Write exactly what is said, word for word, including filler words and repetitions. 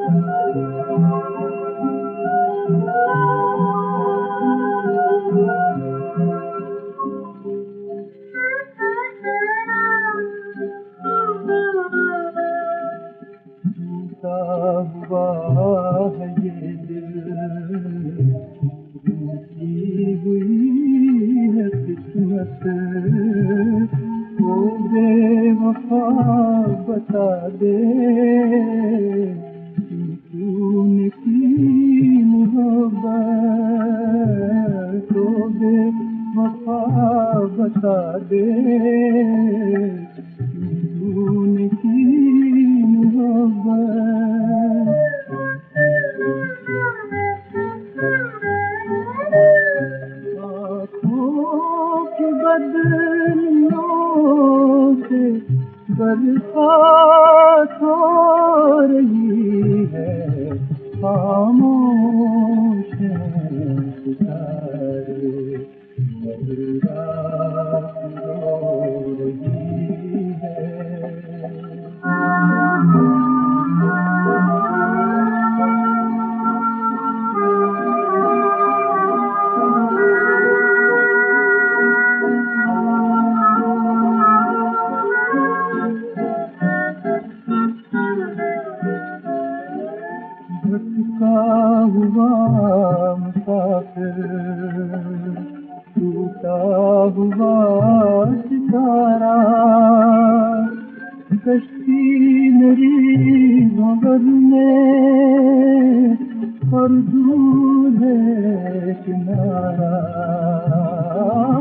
हुआ है ये दिल टूटी हुई है किस्मत वो बेवफा बता दे तूने की मोहब्बत वो बेवफा बता दे तूने की आँखों की बदलियों से बरसात हो रही है खामोश हैं सितारे हर रात रो रही है। भटका हुआ मुसाफिर टूटा हुआ सितारा कश्ती मेरी मगर में और दूर है किनारा